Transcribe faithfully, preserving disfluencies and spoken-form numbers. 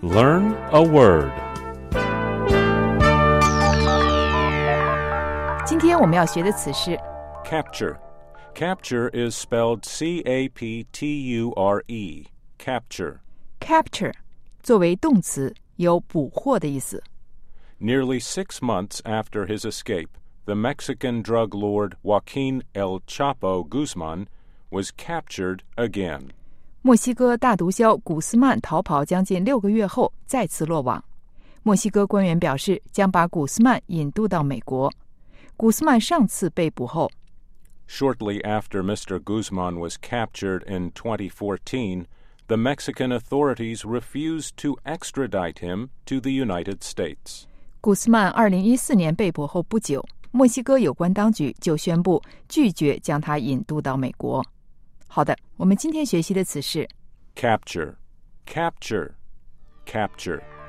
Learn a word. 今天我们要学的词是 Capture. Capture is spelled C A P T U R E. Capture. capture， 作为动词，有捕获的意思。 Nearly six months after his escape, the Mexican drug lord Joaquin El Chapo Guzman was captured again. 墨西哥大毒枭古斯曼逃跑将近六个月后再次落网。墨西哥官员表示，将把古斯曼引渡到美国。古斯曼上次被捕后 Shortly after Mister Guzman was captured in twenty fourteen, the Mexican authorities refused to extradite him to the United States. 古斯曼二零一四年被捕后不久，墨西哥有关当局就宣布拒绝将他引渡到美国。好的，我们今天学习的词是 Capture. Capture. Capture.